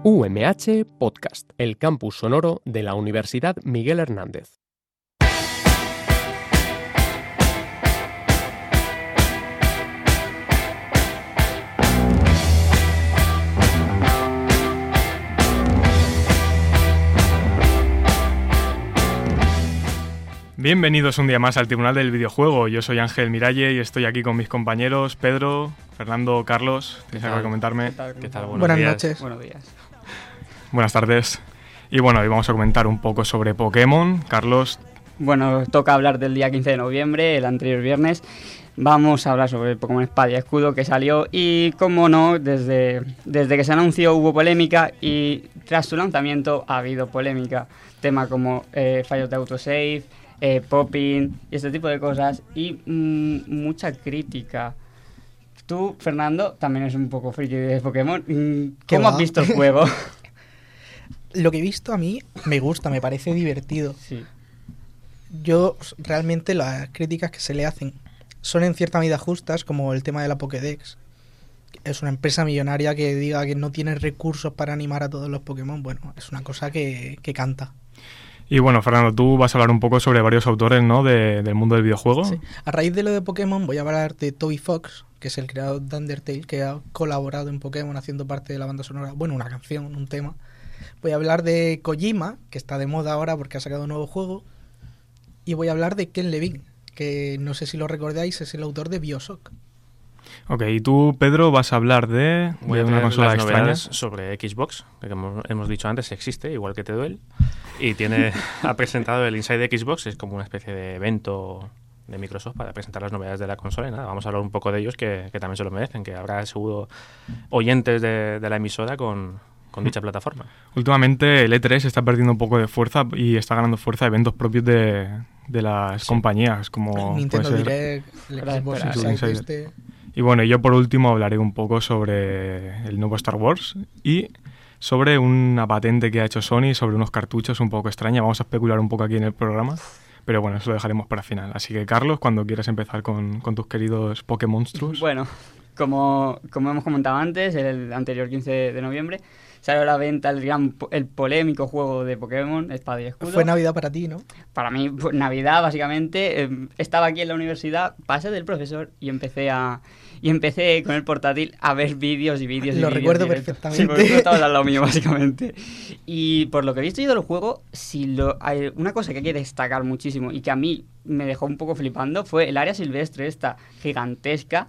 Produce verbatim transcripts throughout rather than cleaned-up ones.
U M H Podcast, el campus sonoro de la Universidad Miguel Hernández. Bienvenidos un día más al Tribunal del Videojuego. Yo soy Ángel Miralle y estoy aquí con mis compañeros Pedro, Fernando, Carlos. ¿Tienes algo que comentarme? ¿Qué tal? ¿Qué tal? Buenos Buenas días. noches. Buenos días. Buenas tardes. Y bueno, hoy vamos a comentar un poco sobre Pokémon. Carlos. Bueno, toca hablar del día quince de noviembre, el anterior viernes. Vamos a hablar sobre el Pokémon Espada y Escudo que salió y, como no, desde, desde que se anunció hubo polémica y tras su lanzamiento ha habido polémica. Tema como eh, fallos de autosave, eh, popping y este tipo de cosas y mmm, mucha crítica. Tú, Fernando, también eres un poco friki de Pokémon. ¿Cómo va? has visto el juego? Lo que he visto a mí me gusta, me parece divertido. Sí. Yo realmente las críticas que se le hacen son en cierta medida justas, como el tema de la Pokédex. Es una empresa millonaria que diga que no tiene recursos para animar a todos los Pokémon. Bueno, es una cosa que, que canta. Y bueno, Fernando, tú vas a hablar un poco sobre varios autores, ¿no?, de, del mundo del videojuego. Sí. A raíz de lo de Pokémon voy a hablar de Toby Fox, que es el creador de Undertale, que ha colaborado en Pokémon haciendo parte de la banda sonora. Bueno, una canción, un tema. Voy a hablar de Kojima, que está de moda ahora porque ha sacado un nuevo juego. Y voy a hablar de Ken Levine, que no sé si lo recordáis, es el autor de BioShock. Ok, y tú, Pedro, vas a hablar de, Voy de a una traer consola las extraña. novedades sobre Xbox, que como hemos dicho antes existe, igual que Teduel, y tiene ha presentado el Inside Xbox, es como una especie de evento de Microsoft para presentar las novedades de la consola y nada, vamos a hablar un poco de ellos que, que también se lo merecen, que habrá seguro oyentes de, de la emisora con, con dicha plataforma. Últimamente el E tres está perdiendo un poco de fuerza y está ganando fuerza eventos propios de, de las Sí. compañías, como El Nintendo puede ser- Direct, el Espera, Xbox espera, Inside sí. este... Y bueno, yo por último hablaré un poco sobre el nuevo Star Wars y sobre una patente que ha hecho Sony sobre unos cartuchos un poco extraña. Vamos a especular un poco aquí en el programa, pero bueno, eso lo dejaremos para el final. Así que, Carlos, cuando quieras empezar con, con tus queridos Pokémonstruos. Bueno, como, como hemos comentado antes, el anterior quince de noviembre salió a la venta el, gran, po- el polémico juego de Pokémon, Espada y Escudo. Fue Navidad para ti, ¿no? Para mí, pues, Navidad, básicamente. eh, estaba aquí en la universidad, pasé del profesor y empecé a y empecé con el portátil a ver vídeos y vídeos y Lo vídeos recuerdo directos. perfectamente. Sí, porque tú estabas al lado mío, básicamente. Y por lo que he visto yo del juego, si lo, hay una cosa que hay que destacar muchísimo y que a mí me dejó un poco flipando fue el área silvestre esta gigantesca,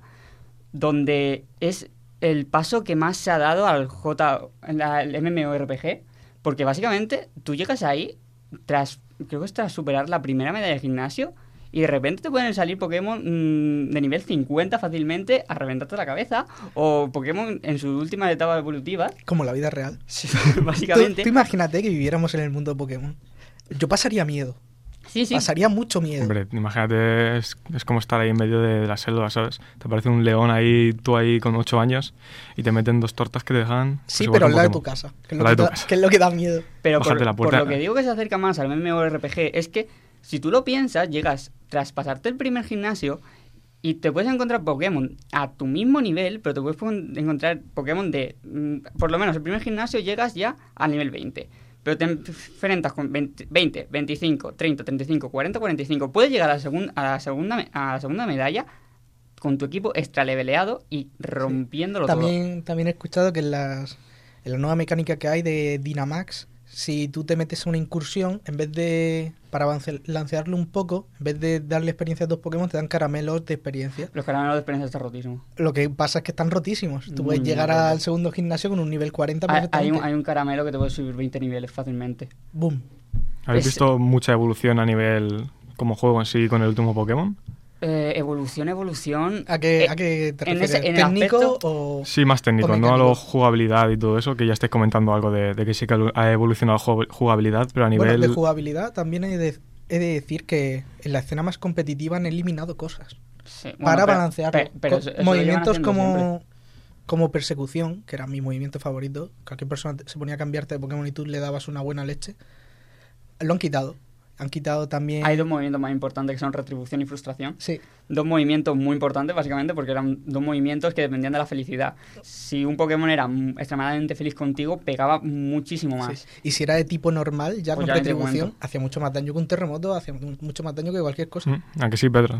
donde es el paso que más se ha dado al J, al MMORPG, porque básicamente tú llegas ahí tras, creo que es tras superar la primera medalla de gimnasio y de repente te pueden salir Pokémon mmm, de nivel cincuenta fácilmente a reventarte la cabeza, o Pokémon en su última etapa evolutiva. Como la vida real. Sí, Tú, básicamente. tú imagínate que viviéramos en el mundo de Pokémon. Yo pasaría miedo. Sí, sí. Pasaría mucho miedo. Hombre, imagínate, es, es como estar ahí en medio de, de la selva, ¿sabes? Te aparece un león ahí, tú ahí con ocho años, y te meten dos tortas que te dejan... pues Sí, igual pero que al un lado de tu Pokémon. casa. Que es Al lo lado que, de tu da, casa. que es lo que da miedo. Pero por, Bájate la por puerta. lo que digo que se acerca más al MMORPG es que si tú lo piensas, llegas tras pasarte el primer gimnasio y te puedes encontrar Pokémon a tu mismo nivel, pero te puedes pon- encontrar Pokémon de... mm, por lo menos el primer gimnasio llegas ya al nivel veinte. Pero te enfrentas con veinte, veinte, veinticinco, treinta, treinta y cinco, cuarenta, cuarenta y cinco. Puedes llegar a la, segun- a la, segunda, me- a la segunda medalla con tu equipo extra leveleado y rompiéndolo todo. También, también he escuchado que en, las, en la nueva mecánica que hay de Dynamax, si tú te metes a una incursión, en vez de, para avance- lancearlo un poco, en vez de darle experiencia a tus Pokémon, te dan caramelos de experiencia. Los caramelos de experiencia están rotísimos. Lo que pasa es que están rotísimos. Tú Muy puedes llegar rotos. al segundo gimnasio con un nivel cuarenta Hay, hay, perfectamente. un, hay un caramelo que te puede subir veinte niveles fácilmente. Boom. ¿Habéis Es- visto mucha evolución a nivel como juego en sí con el último Pokémon? Eh, evolución, evolución. ¿A qué, Eh, ¿A qué te en refieres? ese- en el ¿Técnico aspecto- o...? Sí, más técnico, o no a lo mecánico? jugabilidad y todo eso, que ya estáis comentando algo de, de que sí que ha evolucionado la jugabilidad, pero a nivel... Bueno, de jugabilidad también he de, he de decir que en la escena más competitiva han eliminado cosas. Sí, bueno, para pero- balancearlo. pe- pero Co- eso- eso lo llevan movimientos haciendo como, siempre. como persecución, que era mi movimiento favorito. Cualquier persona te- se ponía a cambiarte de Pokémon y tú le dabas una buena leche. Lo han quitado. Han quitado también... Hay dos movimientos más importantes que son retribución y frustración. Sí. Dos movimientos muy importantes, básicamente, porque eran dos movimientos que dependían de la felicidad. Si un Pokémon era extremadamente feliz contigo, pegaba muchísimo más. Sí. Y si era de tipo normal, ya Pues con ya ni te retribución, cuento. hacía mucho más daño que un terremoto, hacía mucho más daño que cualquier cosa. Mm, ¿A que sí, Pedro?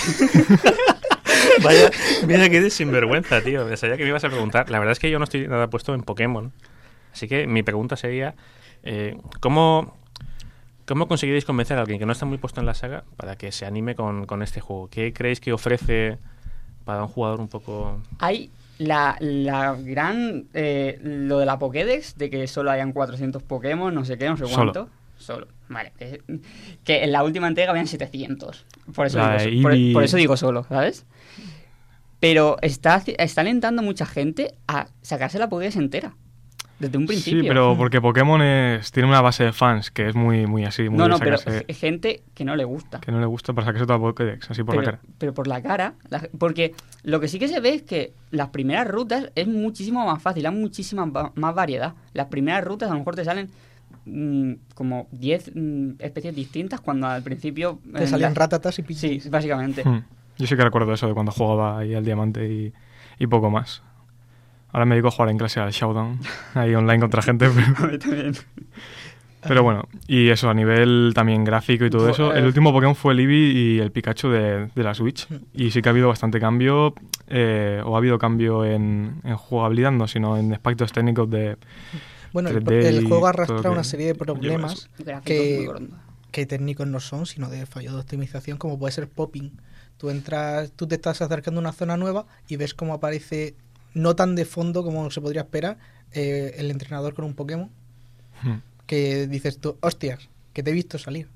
Vaya, mira que de sinvergüenza, tío. Me sabía que me ibas a preguntar. La verdad es que yo no estoy nada puesto en Pokémon. Así que mi pregunta sería, eh, ¿cómo, ¿cómo conseguiréis convencer a alguien que no está muy puesto en la saga para que se anime con, con este juego? ¿Qué creéis que ofrece para un jugador un poco...? Hay la, la gran... Eh, lo de la Pokédex, de que solo hayan cuatrocientos Pokémon, no sé qué, no sé Solo. cuánto. Solo. Vale. Que, que en la última entrega habían setecientos. Por eso, La digo, so- por, Eevee- por eso digo solo, ¿sabes? Pero está, está alentando mucha gente a sacarse la Pokédex entera. Desde un principio. Sí, pero porque Pokémon es, tiene una base de fans que es muy, muy así, muy No, de no, pero sacarse- g- gente que no le gusta. que no le gusta para sacarse toda Pokédex, así por pero, la cara. pero por la cara. la- porque lo que sí que se ve es que las primeras rutas es muchísimo más fácil, hay muchísima va- más variedad. Las primeras rutas a lo mejor te salen mm, como diez mm, especies distintas cuando al principio... Te en salían la- ratatas y pichis. Sí, básicamente. Hmm. Yo sí que recuerdo eso de cuando jugaba ahí al Diamante y, y poco más. Ahora me dedico a jugar en clase al Showdown, ahí online contra gente, pero, A mí también. pero bueno. Y eso, a nivel también gráfico y todo Fue- eso, eh, el último Pokémon fue el Eevee y el Pikachu de, de la Switch. Y sí que ha habido bastante cambio, eh, o ha habido cambio en, en jugabilidad, no, sino en aspectos técnicos de Bueno, el, tres D el y juego todo arrastra que una serie de lleva problemas eso. Gráficos que, muy grandes. que técnicos no son, sino de fallo de optimización, como puede ser popping. Tú entras, tú te estás acercando a una zona nueva y ves cómo aparece, no tan de fondo como se podría esperar, eh, el entrenador con un Pokémon, Hmm. que dices tú, hostias, que te he visto salir.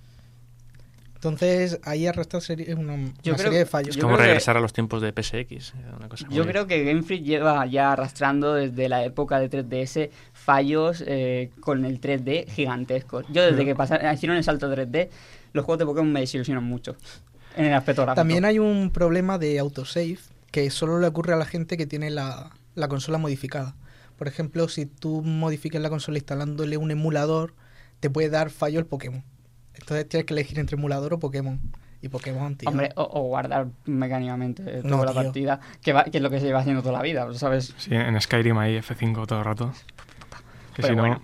Entonces ahí arrastra serie- una, una Yo creo- serie de fallos. yo Como creo que- regresar a los tiempos de P S X. era una cosa Yo muy- creo que Game Freak lleva ya arrastrando desde la época de tres D S fallos eh, con el tres D gigantescos. Yo desde que pasaron, hicieron el salto a tres D, los juegos de Pokémon me desilusionan mucho en el aspecto gráfico. También hay un problema de autosave que solo le ocurre a la gente que tiene la, la consola modificada. Por ejemplo, si tú modificas la consola instalándole un emulador, te puede dar fallo el Pokémon. Entonces tienes que elegir entre emulador o Pokémon. Y Pokémon, tío. Hombre, o, o guardar mecánicamente eh, toda No, la tío. partida, que, va- que es lo que se lleva haciendo toda la vida, ¿sabes? Sí, en Skyrim ahí F cinco todo el rato. Que Pero si no... bueno.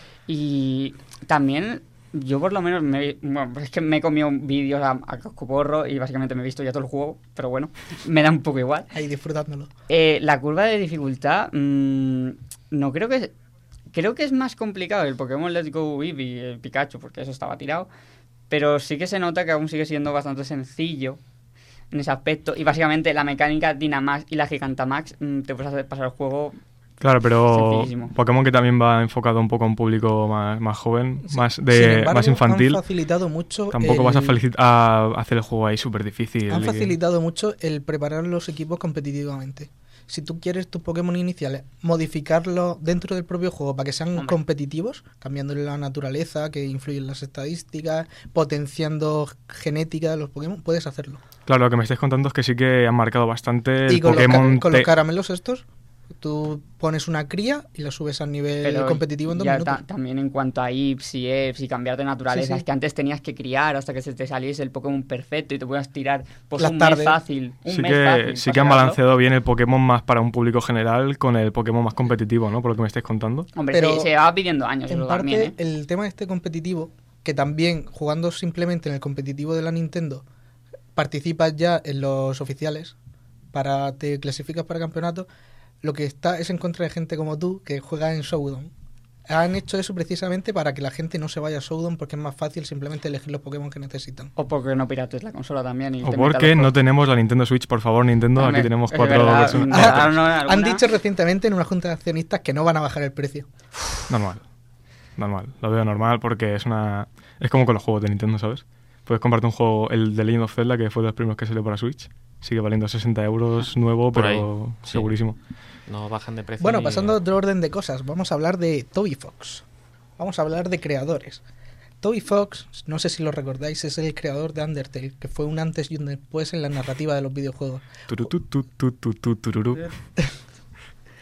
Y también, yo por lo menos, me, bueno, es que me he comido vídeos a, a cascoporro y básicamente me he visto ya todo el juego, pero bueno, me da un poco igual. Ahí disfrutándolo. Eh, la curva de dificultad, mmm, no creo que... Creo que es más complicado el Pokémon Let's Go Eevee y el Pikachu, porque eso estaba tirado. Pero sí que se nota que aún sigue siendo bastante sencillo en ese aspecto. Y básicamente la mecánica Dynamax y la Gigantamax mm, te puedes hacer pasar el juego. Claro, pero Sencillísimo. Pokémon que también va enfocado un poco a un público más, más joven, más Sin de embargo, más infantil. Han facilitado mucho. Tampoco el- vas a, felicit- a hacer el juego ahí súper difícil. Han y que- facilitado mucho el preparar los equipos competitivamente. Si tú quieres tus Pokémon iniciales, modificarlos dentro del propio juego para que sean Hombre. competitivos, cambiándole la naturaleza, que influyen las estadísticas, potenciando genética de los Pokémon, puedes hacerlo. Claro, lo que me estáis contando es que sí que han marcado bastante el y con, Pokémon. los, ca- con los te- caramelos estos, tú pones una cría y la subes a nivel Pero competitivo en dos ya minutos. ta- también en cuanto a I Ps y E Ps y cambiar de naturaleza, Sí, sí. es que antes tenías que criar hasta que se te saliese el Pokémon perfecto y te puedas tirar pues, Las un tardes. mes fácil. Un sí mes que, fácil sí para que han sacarlo. balanceado bien el Pokémon más para un público general con el Pokémon más competitivo, ¿no? Por lo que me estáis contando. Hombre, Pero se, se va pidiendo años En eso parte, también, ¿eh? el tema de este competitivo, que también jugando simplemente en el competitivo de la Nintendo, participas ya en los oficiales, para te clasificas para campeonato, lo que está es en contra de gente como tú que juega en Showdown. Han hecho eso precisamente para que la gente no se vaya a Showdown porque es más fácil simplemente elegir los Pokémon que necesitan. O porque no pirates la consola también. Y O te porque metas no los tenemos la Nintendo Switch, por favor, Nintendo. Hombre, aquí tenemos es cuatro verdad, personas. mm, ah, no, Han alguna- dicho recientemente en una junta de accionistas que no van a bajar el precio. Normal. Normal. Lo veo normal porque es una. Es como con los juegos de Nintendo, ¿sabes? Puedes comprarte un juego, el de Legend of Zelda, que fue de los primeros que salió para Switch. Sigue valiendo sesenta euros nuevo, Por pero ahí, sí. segurísimo. No bajan de precio. Bueno, ni- pasando a otro orden de cosas, vamos a hablar de Toby Fox. Vamos a hablar de creadores. Toby Fox, no sé si lo recordáis, es el creador de Undertale, que fue un antes y un después en la narrativa de los videojuegos. Turutututututu, tururú.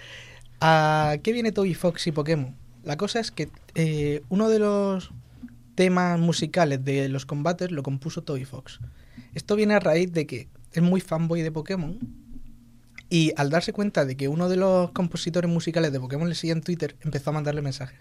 ¿A qué viene Toby Fox y Pokémon? La cosa es que eh, uno de los temas musicales de los combates lo compuso Toby Fox. Esto viene a raíz de que es muy fanboy de Pokémon y al darse cuenta de que uno de los compositores musicales de Pokémon le sigue en Twitter, empezó a mandarle mensajes.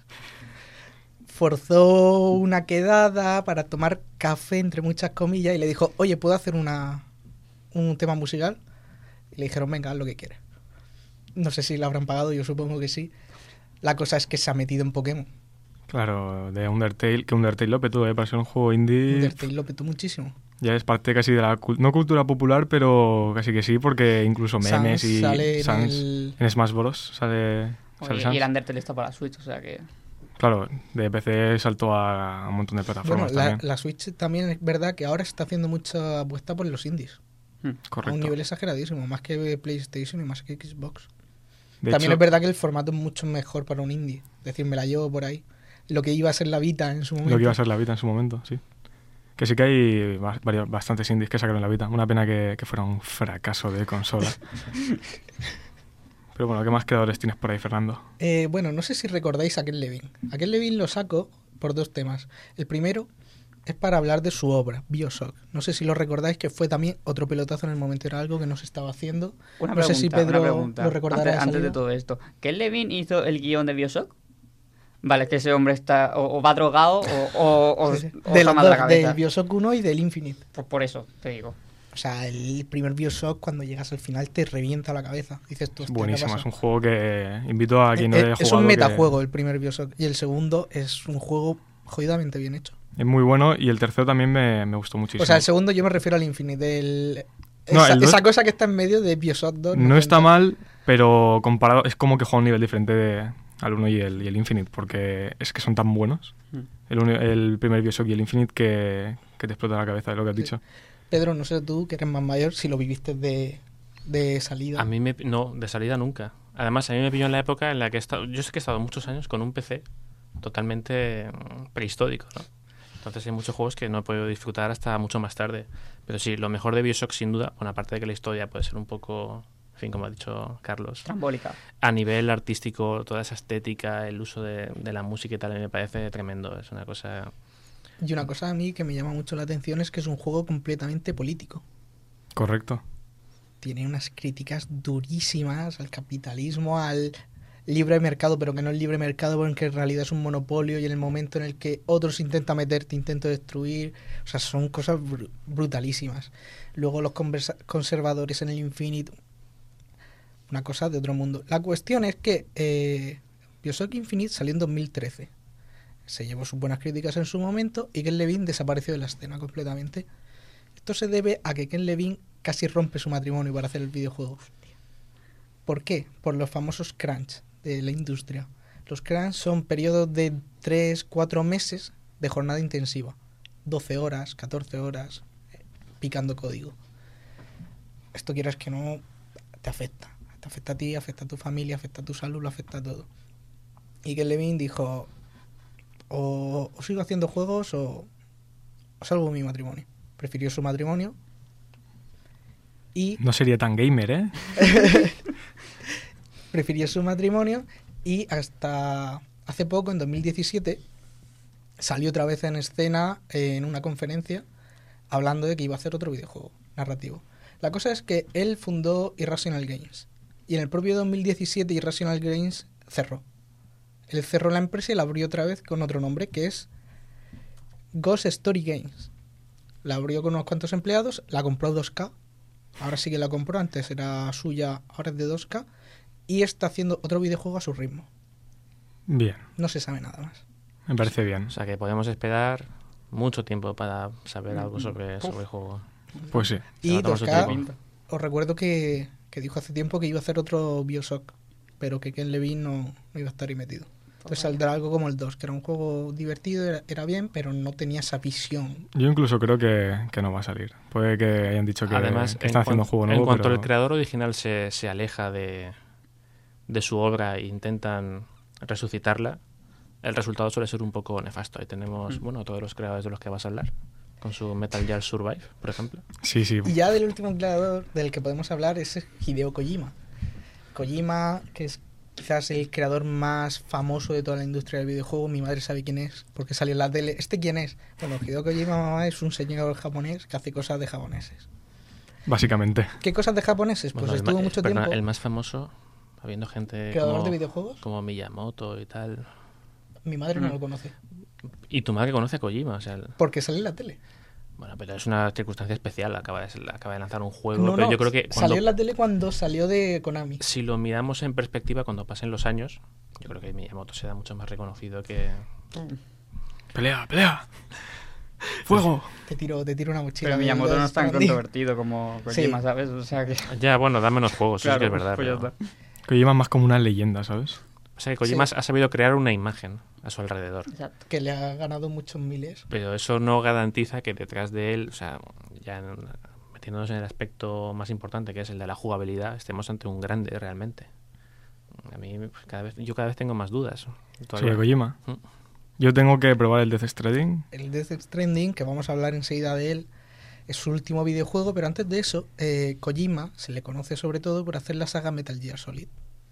Forzó una quedada para tomar café, entre muchas comillas, y le dijo, oye, ¿puedo hacer una un tema musical? Y le dijeron, venga, haz lo que quieres. No sé si lo habrán pagado, yo supongo que sí. La cosa es que se ha metido en Pokémon. Claro, de Undertale, que Undertale lo petó, ¿eh? Para ser un juego indie... Undertale lo petó muchísimo. Ya es parte casi de la... No cultura popular, pero casi que sí, porque incluso memes Sans y... sale en Sans el- en Smash Bros. sale... sale Oye, Sans. y el Undertale está para Switch, o sea que... Claro, de P C saltó a un montón de Bueno, plataformas la, también. la Switch también es verdad que ahora está haciendo mucha apuesta por los indies. A un Correcto. nivel exageradísimo, más que PlayStation y más que Xbox. De También hecho, es verdad que el formato es mucho mejor para un indie. Es decir, me la llevo por ahí. Lo que iba a ser la Vita en su momento. lo que iba a ser la Vita en su momento, sí. Que sí que hay va- varios, bastantes indies que sacaron la Vita. Una pena que, que fuera un fracaso de consola. Pero bueno, ¿qué más creadores tienes por ahí, Fernando? Eh, bueno, no sé si recordáis a Ken Levine. A Ken Levine lo saco por dos temas. El primero es para hablar de su obra, BioShock. No sé si lo recordáis, que fue también otro pelotazo en el momento. Era algo que no se estaba haciendo. Una no pregunta, sé si una Pedro pregunta. lo recordará. Antes, de antes de salida. todo esto. ¿Ken Levine hizo el guión de BioShock? Vale, es que ese hombre está o, o va drogado o, o, o, Sí, sí. o De está los mal de la dos, cabeza. del BioShock uno y del Infinite. Pues por eso te digo. O sea, el primer BioShock, cuando llegas al final, te revienta la cabeza. Dices tú, Es hostia, ¿qué buenísimo, pasa? es un juego que invito a quien no Eh, lo haya es jugado. un que- metajuego el primer BioShock. Y el segundo es un juego jodidamente bien hecho. Es muy bueno y el tercero también me, me gustó muchísimo. O sea, el segundo yo me refiero al Infinite. El, No, esa, el dos- esa cosa que está en medio de BioShock dos. No está cuenta. mal, pero comparado es como que juega a un nivel diferente de, al uno y el, y el Infinite, porque es que son tan buenos. Mm. El, uno- el primer BioShock y el Infinite que, que te explota la cabeza de lo que has Sí. dicho. Pedro, no sé tú, que eres más mayor, si lo viviste de, de salida. A mí me... No, de salida nunca. Además, a mí me pilló en la época en la que he estado... Yo sé que he estado muchos años con un P C totalmente mm, prehistórico, ¿no? Entonces hay muchos juegos que no he podido disfrutar hasta mucho más tarde. Pero sí, lo mejor de BioShock, sin duda, bueno, aparte de que la historia puede ser un poco... En fin, como ha dicho Carlos. Trambólica. A nivel artístico, toda esa estética, el uso de, de la música y tal, a mí me parece tremendo. Es una cosa... Y una cosa a mí que me llama mucho la atención es que es un juego completamente político. Correcto. Tiene unas críticas durísimas al capitalismo, al libre mercado, pero que no es libre mercado porque en realidad es un monopolio y en el momento en el que otros intentan meter, te intento destruir. O sea, son cosas br- brutalísimas. Luego los conversa- conservadores en el Infinite, una cosa de otro mundo. La cuestión es que eh, BioShock Infinite salió en dos mil trece. Se llevó sus buenas críticas en su momento y Ken Levine desapareció de la escena completamente. Esto se debe a que Ken Levine casi rompe su matrimonio para hacer el videojuego. ¿Por qué? Por los famosos crunch de la industria. Los crunch son periodos de tres cuatro meses de jornada intensiva. doce horas, catorce horas, eh, picando código. Esto quieras que no, te afecta. Te afecta a ti, afecta a tu familia, afecta a tu salud, lo afecta a todo. Y Ken Levine dijo, o, o sigo haciendo juegos o, o salvo mi matrimonio. Prefirió su matrimonio y No sería tan gamer, ¿eh? prefirió su matrimonio y hasta hace poco, en dos mil diecisiete, salió otra vez en escena eh, en una conferencia hablando de que iba a hacer otro videojuego narrativo. La cosa es que él fundó Irrational Games y en el propio dos mil diecisiete Irrational Games cerró. Él cerró la empresa y la abrió otra vez con otro nombre que es Ghost Story Games. La abrió con unos cuantos empleados, la compró dos K, ahora sí que la compró, antes era suya, ahora es de dos K, y está haciendo otro videojuego a su ritmo. Bien, No se sabe nada más. me parece bien. O sea que podemos esperar mucho tiempo para saber algo sobre, sobre el juego. Pues sí. Se Y va a tomar su dos K, tiempo. os recuerdo que, que dijo hace tiempo que iba a hacer otro BioShock, pero que Ken Levine no, no iba a estar ahí metido. Entonces saldrá algo como el dos, que era un juego divertido, era, era bien, pero no tenía esa visión. Yo incluso creo que, que no va a salir. Puede que hayan dicho que, Además, que están en, haciendo un cuan- juego nuevo, en cuanto pero... el creador original se, se aleja de, de su obra e intentan resucitarla, el resultado suele ser un poco nefasto. Ahí tenemos, Mm. bueno, todos los creadores de los que vas a hablar, con su Metal Gear Survive, por ejemplo. Sí, sí. Y ya del último creador del que podemos hablar es Hideo Kojima. Kojima, que es quizás el creador más famoso de toda la industria del videojuego. Mi madre sabe quién es, porque salió en la tele. ¿Este quién es? Bueno, Hideo Kojima mamá, es un señor japonés que hace cosas de japoneses. Básicamente. ¿Qué cosas de japoneses? Pues Bueno, el estuvo ma- mucho perdona, tiempo... el más famoso, habiendo gente ¿Creador como, de videojuegos? como Miyamoto y tal. Mi madre no Mm. lo conoce, Y tu madre conoce a Kojima, o sea... el- porque sale en la tele. Bueno, pero es una circunstancia especial. Acaba de, acaba de lanzar un juego. No, pero no, yo creo que cuando, salió en la tele cuando salió de Konami. si lo miramos en perspectiva, cuando pasen los años, yo creo que Miyamoto será mucho más reconocido que... ¡Pelea, pelea! ¡Fuego! Te tiro, te tiro una mochila. Pero de- Miyamoto de no es tan Stranding. controvertido como Kojima, Sí. ¿sabes? O sea que... Ya, bueno, da menos juegos, eso sí que es verdad. pues ya Pero... está. Kojima es más como una leyenda, ¿sabes? O sea, que Kojima Sí. ha sabido crear una imagen a su alrededor. Exacto. Que le ha ganado muchos miles. Pero eso no garantiza que detrás de él, o sea, ya en- metiéndonos en el aspecto más importante, que es el de la jugabilidad, estemos ante un grande realmente. A mí, pues, cada vez, yo cada vez tengo más dudas. Todavía. Sobre Kojima. Mm. Yo tengo que probar el Death Stranding. El Death Stranding, que vamos a hablar enseguida de él, es su último videojuego, pero antes de eso, eh, Kojima se le conoce sobre todo por hacer la saga Metal Gear Solid.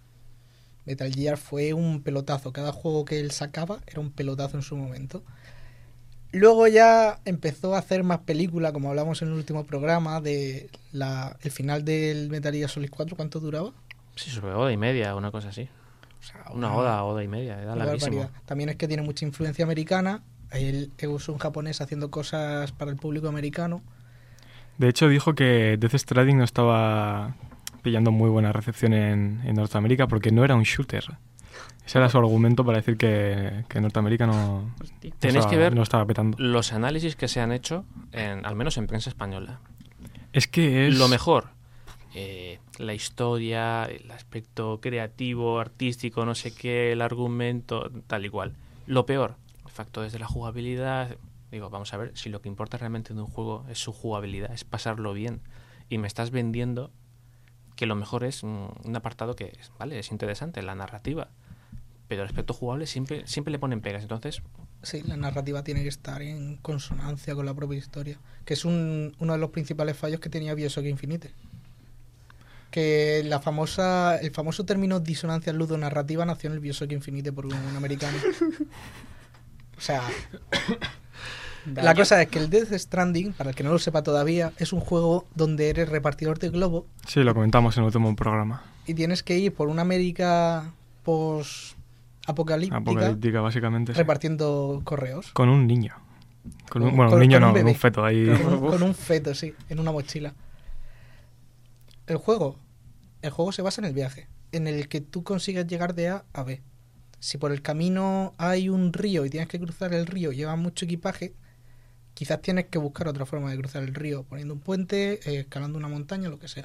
Metal Gear fue un pelotazo, cada juego que él sacaba era un pelotazo en su momento. Luego ya empezó a hacer más películas, como hablamos en el último programa, de la, el final del Metal Gear Solid cuatro, ¿cuánto duraba? Sí, sobre hora y media, una cosa así. O sea, Una hora, hora y media, era una larguísimo. barbaridad. También es que tiene mucha influencia americana, él es un japonés haciendo cosas para el público americano. De hecho, dijo que Death Stranding no estaba pillando muy buena recepción en, en Norteamérica porque no era un shooter. Ese era su argumento para decir que, que Norteamérica no, Hostia. no Tenéis estaba- que ver no estaba petando. los análisis que se han hecho, en, al menos en prensa española. Es que es... Lo mejor, eh, la historia, el aspecto creativo, artístico, no sé qué, el argumento, tal y cual. Lo peor, factores de la jugabilidad. Digo, vamos a ver, si lo que importa realmente de un juego es su jugabilidad, es pasarlo bien, y me estás vendiendo que lo mejor es mm, un apartado que, es, vale, es interesante, la narrativa, pero el aspecto jugable siempre, siempre le ponen pegas. Entonces, Sí, la narrativa tiene que estar en consonancia con la propia historia, que es un, uno de los principales fallos que tenía Bioshock Infinite. Que la famosa, el famoso término disonancia ludonarrativa nació en el Bioshock Infinite por un americano. O sea, la cosa es que el Death Stranding, para el que no lo sepa todavía, es un juego donde eres repartidor de globo Sí, lo comentamos en el último programa. y tienes que ir por una América post-apocalíptica Apocalíptica, básicamente. sí. repartiendo correos. Con un niño. Con un, Con- bueno, con- un niño con un no, con bebé. un feto ahí. Con, con un feto, sí, en una mochila. El juego, el juego se basa en el viaje, en el que tú consigas llegar de A a B. Si por el camino hay un río y tienes que cruzar el río y llevas mucho equipaje, quizás tienes que buscar otra forma de cruzar el río, poniendo un puente, eh, escalando una montaña, lo que sea.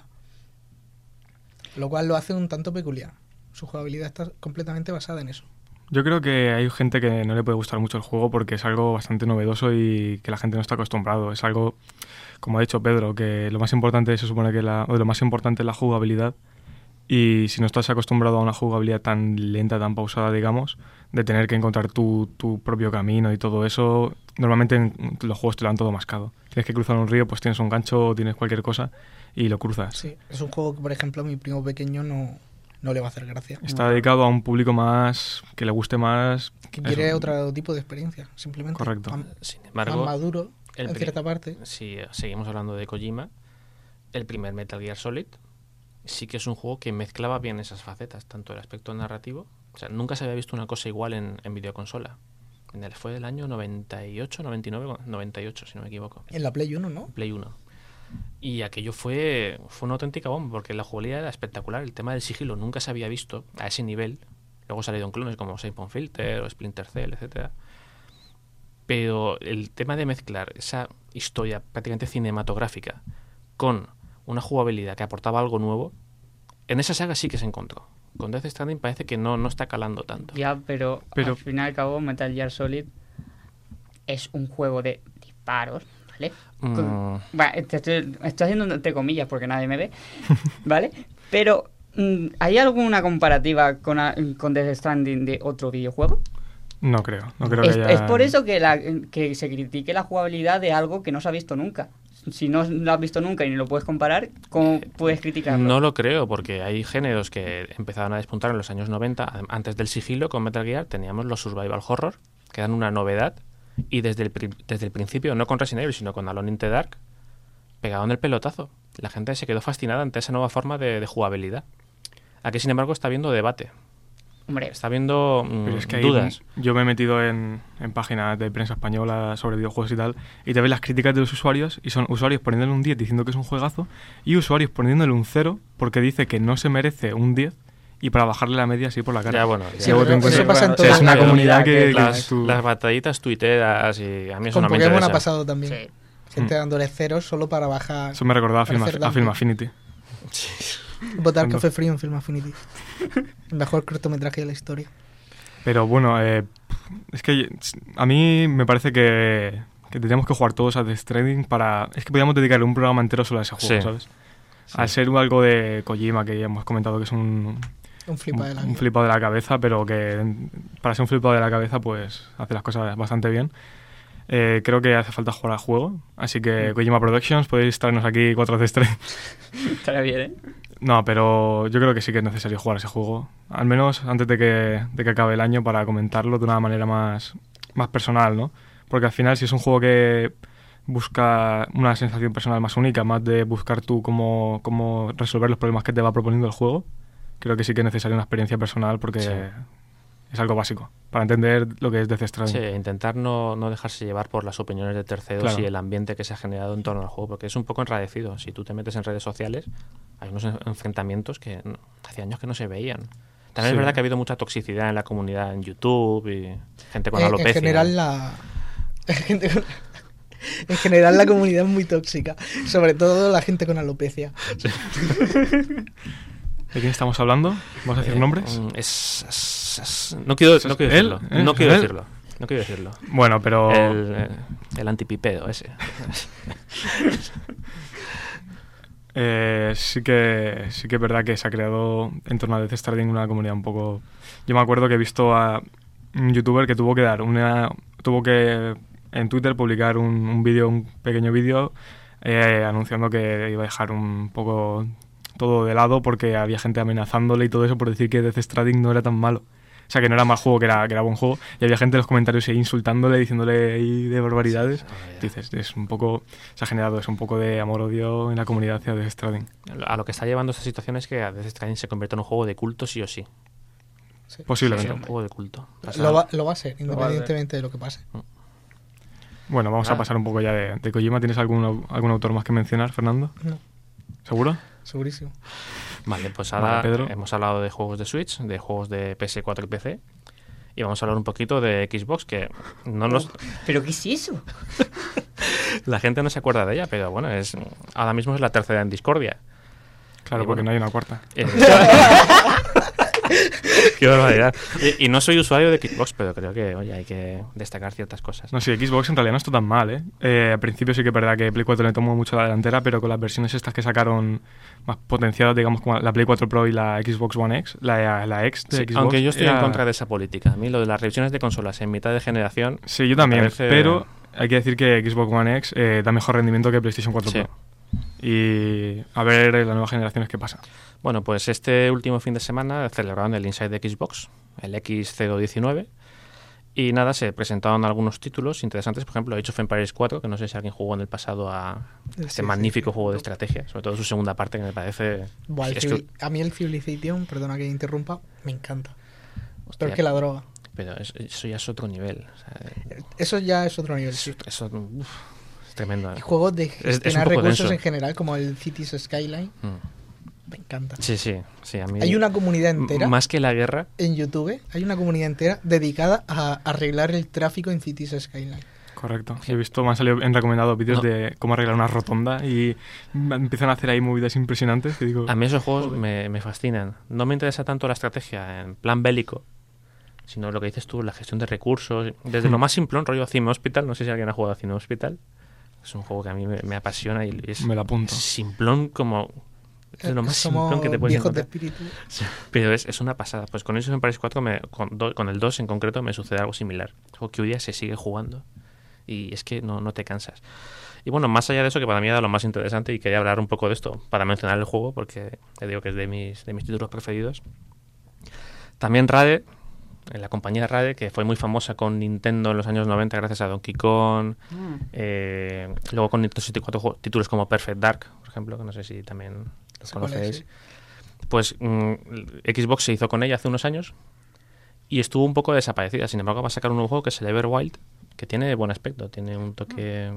Lo cual lo hace un tanto peculiar. Su jugabilidad está completamente basada en eso. Yo creo que hay gente que no le puede gustar mucho el juego porque es algo bastante novedoso y que la gente no está acostumbrado. Es algo, como ha dicho Pedro, que lo más importante se supone que la, o lo más importante es la jugabilidad. Y si no estás acostumbrado a una jugabilidad tan lenta, tan pausada, digamos, de tener que encontrar tu, tu propio camino y todo eso, normalmente en los juegos te lo dan todo mascado. Tienes que cruzar un río, pues tienes un gancho o tienes cualquier cosa y lo cruzas. Sí, es un juego que, por ejemplo, a mi primo pequeño no, no le va a hacer gracia. Está dedicado a un público más, que le guste más... Que quiere eso. otro tipo de experiencia, simplemente. Correcto. Más, sin más embargo, maduro, el en pri- cierta parte. si seguimos hablando de Kojima, el primer Metal Gear Solid sí que es un juego que mezclaba bien esas facetas, tanto el aspecto narrativo, o sea, nunca se había visto una cosa igual en, en videoconsola. En el, fue del año noventa y ocho, noventa y nueve, noventa y ocho, si no me equivoco. En la Play uno, ¿no? Play uno. Y aquello fue, fue una auténtica bomba, porque la jugabilidad era espectacular. El tema del sigilo nunca se había visto a ese nivel. Luego salieron clones como Siphon Filter o Splinter Cell, etcétera. Pero el tema de mezclar esa historia prácticamente cinematográfica con una jugabilidad que aportaba algo nuevo, en esa saga sí que se encontró. Con Death Stranding parece que no, no está calando tanto. Ya, pero, Pero- al fin y al cabo Metal Gear Solid es un juego de disparos, ¿vale? Mm. Con- Va, te estoy, estoy haciendo entre comillas porque nadie me ve, ¿vale? Pero, mm, ¿hay alguna comparativa con, a- con Death Stranding de otro videojuego? No creo, no creo Es, que haya... es por eso que, la, que se critique la jugabilidad de algo que no se ha visto nunca. si no lo has visto nunca y ni lo puedes comparar, ¿cómo puedes criticarlo? No lo creo, porque hay géneros que empezaban a despuntar en los años noventa. Antes del sigilo, con Metal Gear, teníamos los survival horror, que eran una novedad, y desde el, pri- desde el principio, no con Resident Evil, sino con Alone in the Dark, pegaron el pelotazo. La gente se quedó fascinada ante esa nueva forma de, de jugabilidad. Aquí, sin embargo, está habiendo debate. Hombre, Está habiendo mm, Pero es que ahí, dudas. yo me he metido en, en páginas de prensa española sobre videojuegos y tal, y te ves las críticas de los usuarios, y son usuarios poniéndole un diez diciendo que es un juegazo, y usuarios poniéndole un cero porque dice que no se merece un diez, y para bajarle la media así por la cara. Ya, bueno, ya. Sí, Luego te pero encuentras- eso pasa en o sea, todas es una las comunidad que, que las, tú- las batallitas tuiteras, y a mí eso Con no me Pokémon interesa. ha pasado también. sí. Gente Mm. dándole ceros solo para bajar. Eso me recordaba a Film, Para hacer a Film dumping. Affinity. Votar Cuando- Café Frío en Film Affinity. El mejor cortometraje de la historia. Pero bueno, eh, es que a mí me parece que, que tendríamos que jugar todos a Death Stranding para... Es que podríamos dedicarle un programa entero solo a ese juego, Sí. ¿sabes? Sí. Al ser algo de Kojima, que ya hemos comentado que es un, Un flipa de la un, un vida. flipado de la cabeza, pero que para ser un flipado de la cabeza, pues hace las cosas bastante bien. Eh, creo que hace falta jugar al juego, así que Kojima Productions, podéis traernos aquí cuatro Death Stranding. Estaría bien, ¿eh? No, pero yo creo que sí que es necesario jugar ese juego. Al menos antes de que, de que acabe el año para comentarlo de una manera más, más personal, ¿no? Porque al final si es un juego que busca una sensación personal más única, más de buscar tú cómo, cómo resolver los problemas que te va proponiendo el juego, creo que sí que es necesaria una experiencia personal porque Sí. es algo básico para entender lo que es Death Stranding. Sí, intentar no, no dejarse llevar por las opiniones de terceros Claro. y el ambiente que se ha generado en torno al juego, porque es un poco enradecido. Si tú te metes en redes sociales, hay unos en- enfrentamientos que no- hace años que no se veían. También Sí. es verdad que ha habido mucha toxicidad en la comunidad en YouTube y gente con En- alopecia. En general la... gente con- En general la comunidad es muy tóxica. Sobre todo la gente con alopecia. ¿De quién estamos hablando? ¿Vamos a decir Eh, nombres? mm, es, es- es- no quiero, no quiero ¿Él? decirlo. ¿Eh? No quiero ¿Él? decirlo. No quiero decirlo. Bueno, pero... El, eh, el antipipedo ese. Eh, sí que sí que es verdad que se ha creado en torno a Death Stranding una comunidad un poco... Yo me acuerdo que he visto a un youtuber que tuvo que dar una... Tuvo que en Twitter publicar un, un vídeo, un pequeño vídeo eh, anunciando que iba a dejar un poco todo de lado porque había gente amenazándole y todo eso por decir que Death Stranding no era tan malo. O sea, que no era mal juego, que era, que era buen juego. Y había gente en los comentarios ahí insultándole, diciéndole ahí de barbaridades. Dices, es un poco... Se ha generado es un poco de amor-odio en la comunidad hacia Death Stranding. A lo que está llevando esta situación es que a Death Stranding se convierte en un juego de culto sí o sí. Sí. Posiblemente. Es un juego de culto. Pasa- Lo va, lo va a ser, va a independientemente de lo que pase. Bueno, vamos Ah. a pasar un poco ya de, de Kojima. ¿Tienes algún, au- algún autor más que mencionar, Fernando? No, ¿Seguro? segurísimo. Vale, pues Vale, ahora Pedro. hemos hablado de juegos de Switch, de juegos de P S cuatro y P C. Y vamos a hablar un poquito de Xbox, que no nos, ¿Pero qué es eso? la gente no se acuerda de ella, pero bueno, es ahora mismo es la tercera en discordia. Claro, Y porque bueno. no hay una cuarta. Eh, Qué barbaridad. Y, y no soy usuario de Xbox, pero creo que oye, hay que destacar ciertas cosas. No, sí, Xbox en realidad no está tan mal, ¿eh? Eh, Al principio sí que es verdad que Play cuatro le tomó mucho la delantera, pero con las versiones estas que sacaron más potenciadas, digamos, como la Play cuatro Pro y la Xbox One X, la, la X de Sí, Xbox... aunque yo estoy en era- contra de esa política. A mí lo de las revisiones de consolas en mitad de generación... Sí, yo también, me parece- pero hay que decir que Xbox One X eh, da mejor rendimiento que PlayStation cuatro Sí. Pro. Y a ver en las nuevas generaciones qué pasa. Bueno, pues este último fin de semana celebraron el Inside de Xbox, el X cero diecinueve, y nada, se presentaron algunos títulos interesantes, por ejemplo, Age of Empires cuatro, que no sé si alguien jugó en el pasado a este Sí, magnífico sí. juego de estrategia, sobre todo su segunda parte, que me parece... Buah, el es Civil- que- A mí el Civilization, perdona que interrumpa, me encanta. hostia, Peor que la droga. pero es- eso ya es otro nivel. O sea, Eso ya es otro nivel, sí. eso, eso, uf, es tremendo. Y juegos de es un gestionar poco recursos denso. en general, como el Cities Skyline, Mm. me encanta. Sí, sí, sí, a mí... Hay una comunidad entera M- Más que la guerra, en YouTube, hay una comunidad entera dedicada a arreglar el tráfico en Cities Skyline. Correcto. He visto, me han salido en recomendados vídeos No. de cómo arreglar una rotonda y me empiezan a hacer ahí movidas impresionantes que digo... a mí esos juegos me, me fascinan. No me interesa tanto la estrategia en plan bélico, sino lo que dices tú, la gestión de recursos. Desde lo más simplón, rollo Cine Hospital, no sé si alguien ha jugado a Cine Hospital. Es un juego que a mí me, me apasiona y es Me lo apunto. simplón como... Es de lo más Somos simplón que te puedes viejos de encontrar. espíritu. Pero es, es una pasada. Pues con Age of Empires cuatro, me, con, do- con el dos en concreto, me sucede algo similar. Es un juego que hoy día se sigue jugando. y es que no, no te cansas. Y bueno, más allá de eso, que para mí era lo más interesante y quería hablar un poco de esto para mencionar el juego, porque te digo que es de mis, de mis títulos preferidos. También Rare, la compañía Rare, que fue muy famosa con Nintendo en los años noventa gracias a Donkey Kong, mm. eh, luego con Nintendo sesenta y cuatro títulos como Perfect Dark, por ejemplo, que no sé si también los conocéis. Sí. Pues mm, Xbox se hizo con ella hace unos años y estuvo un poco desaparecida. Sin embargo, va a sacar un nuevo juego que es el Everwild, que tiene buen aspecto, tiene un toque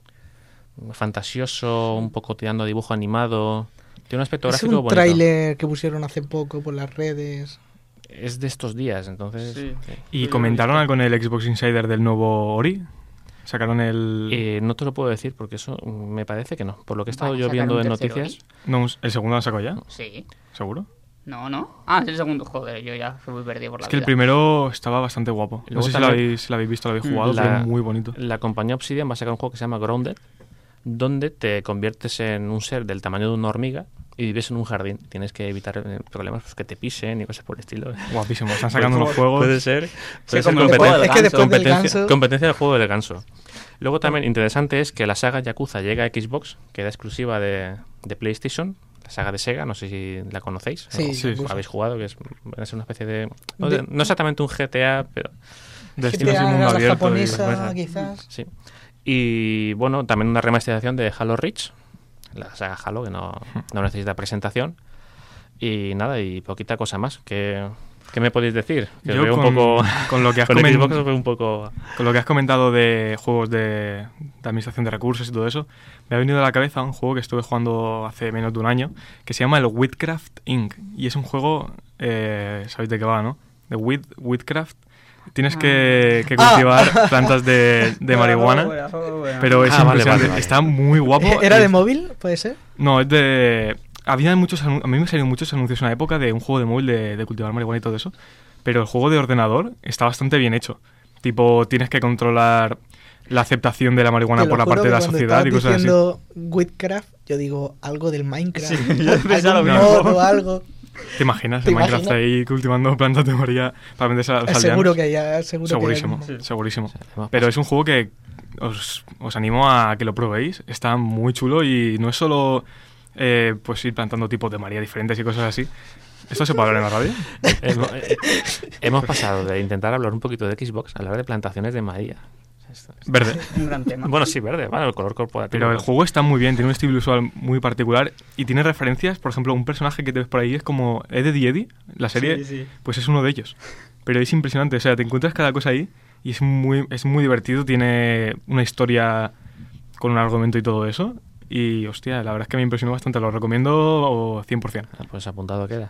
mm. fantasioso, un poco tirando a dibujo animado, tiene un aspecto es gráfico bonito. Es un tráiler que pusieron hace poco por las redes. Es de estos días, entonces... Sí. Sí. ¿Y comentaron algo en el Xbox Insider del nuevo Ori? ¿Sacaron el...? Eh, no te lo puedo decir porque eso me parece que no. Por lo que he estado yo viendo en noticias... No, ¿el segundo lo sacó ya? Sí. ¿Seguro? No, no. Ah, es el segundo. Joder, yo ya fui muy perdido por la Es que vida. el primero estaba bastante guapo. No sé si lo, habéis, si lo habéis visto, lo habéis jugado, la, pero es muy bonito. La compañía Obsidian va a sacar un juego que se llama Grounded, donde te conviertes en un ser del tamaño de una hormiga y vives en un jardín. Tienes que evitar problemas pues, que te pisen y cosas por el estilo. Guapísimo. Están sacando unos juegos. Puede ser. Puede sí, ser competencia, es que después del ganso... competencia del juego del ganso. Luego también interesante es que la saga Yakuza llega a Xbox, que era exclusiva de, de PlayStation. La saga de Sega, no sé si la conocéis. Sí, o, sí. o habéis jugado, que es, es una especie de no, de... no exactamente un G T A, pero... De estilo así mundo la abierto. japonesa, Y... quizás. Sí. Y bueno, también una remasterización de Halo Reach, la saga Halo, que no, no necesita presentación. Y nada, y poquita cosa más. ¿Qué, qué me podéis decir? Que Yo veo con, un poco, con lo que has con coment... Xbox veo un poco... Con lo que has comentado de juegos de, de administración de recursos y todo eso, me ha venido a la cabeza un juego que estuve jugando hace menos de un año, que se llama el Wheatcraft incorporated. Y es un juego, eh, ¿sabéis de qué va, no? De Wheat, Wheatcraft. Tienes que, que cultivar ah. plantas de, de marihuana, buena, buena, buena. Pero es ah, impresionante. Vale, vale, vale. Está muy guapo. ¿Era es... de móvil? ¿Puede ser? No, es de... Había muchos anun... A mí me salieron muchos anuncios en una época de un juego de móvil de, de cultivar marihuana y todo eso. Pero el juego de ordenador está bastante bien hecho. Tipo, tienes que controlar la aceptación de la marihuana por la parte de la sociedad y cosas así. Cuando Wheatcraft, yo digo algo del Minecraft. Sí, yo algo lo modo, algo... ¿Te imaginas ¿Te en Minecraft imaginas? ahí cultivando plantas de María para venderse a los aldeanos? Seguro que haya, seguro segurísimo, que hay. segurísimo. Sí, pero es un juego que os, os animo a que lo probéis. Está muy chulo y no es solo eh, pues ir plantando tipos de María diferentes y cosas así. ¿Esto se puede hablar en la radio? hemos, eh, hemos pasado de intentar hablar un poquito de Xbox a hablar de plantaciones de María. Esto, esto. Verde. Un gran tema. Bueno, sí, verde, bueno, el color corporativo. Pero el juego está muy bien, tiene un estilo visual muy particular y tiene referencias, por ejemplo, un personaje que te ves por ahí es como Eddie Eddie, la serie, sí, sí. Pues es uno de ellos. Pero es impresionante, o sea, te encuentras cada cosa ahí y es muy, es muy divertido, tiene una historia con un argumento y todo eso. Y, hostia, la verdad es que me impresionó bastante, lo recomiendo cien por ciento. Ah, pues apuntado queda.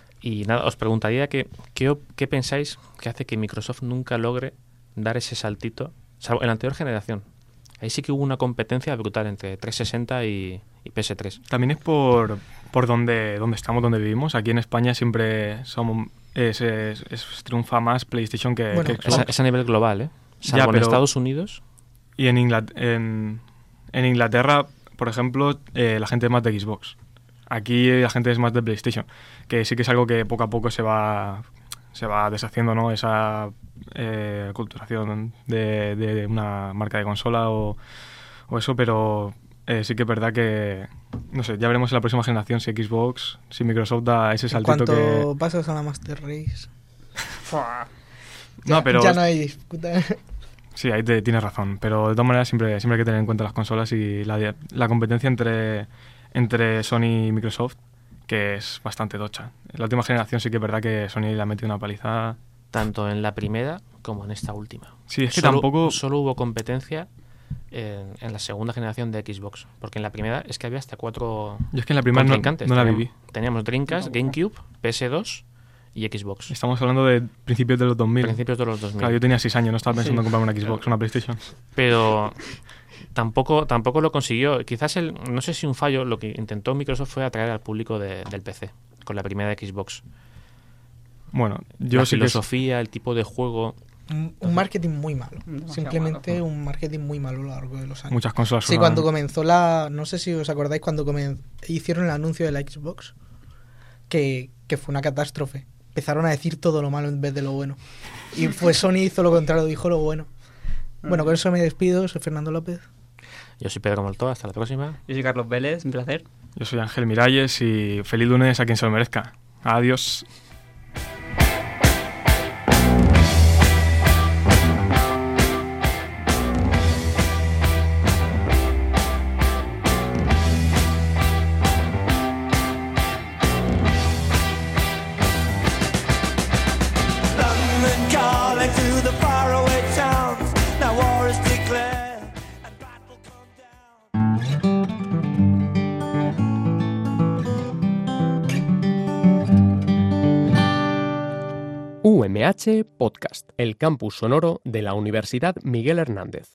Y nada, os preguntaría que, ¿qué, qué pensáis que hace que Microsoft nunca logre dar ese saltito? Salvo en la anterior generación. Ahí sí que hubo una competencia brutal entre trescientos sesenta y, y P S tres. También es por, por donde, donde estamos, donde vivimos. Aquí en España siempre somos, es, es, es triunfa más PlayStation que, bueno, que Xbox. Es, es a nivel global, ¿eh? Salvo ya, pero, en Estados Unidos. Y en, Inglat en, en Inglaterra, por ejemplo, eh, la gente es más de Xbox. Aquí la gente es más de PlayStation. Que sí que es algo que poco a poco se va... se va deshaciendo, ¿no? Esa eh, culturación de, de una marca de consola o, o eso, pero eh, sí que es verdad que, no sé, ya veremos en la próxima generación si Xbox, si Microsoft da ese saltito que... En cuanto pasas a la Master Race... no, pero... Ya no hay disputa. Sí, ahí te, tienes razón, pero de todas maneras siempre, siempre hay que tener en cuenta las consolas y la, la competencia entre, entre Sony y Microsoft, que es bastante tocha. En la última generación sí que es verdad que Sony le ha metido una paliza. Tanto en la primera como en esta última. Sí, es que solo, tampoco... Solo hubo competencia en, en la segunda generación de Xbox. Porque en la primera es que había hasta cuatro Yo es que en la primera no, no la viví. Teníamos Dreamcast, GameCube, P S dos y Xbox. Estamos hablando de principios de los dos mil. Principios de los dos mil. Claro, yo tenía seis años, no estaba pensando sí. en comprarme una Xbox, claro. Una PlayStation. Pero... Tampoco, tampoco lo consiguió. Quizás, el, no sé si un fallo, lo que intentó Microsoft fue atraer al público de, del P C, con la primera Xbox. Bueno, yo la sí filosofía, que... el tipo de juego... Un, un marketing muy malo. Simplemente malo. Un marketing muy malo a lo largo de los años. Muchas consolas. Sí, cuando comenzó la... No sé si os acordáis cuando comen, hicieron el anuncio de la Xbox, que, que fue una catástrofe. Empezaron a decir todo lo malo en vez de lo bueno. Y pues Sony hizo lo contrario, dijo lo bueno. Bueno, con eso me despido. Soy Fernando López. Yo soy Pedro Moltó, hasta la próxima. Yo soy Carlos Vélez, un placer. Yo soy Ángel Miralles y feliz lunes a quien se lo merezca. Adiós. U M H Podcast, el campus sonoro de la Universidad Miguel Hernández.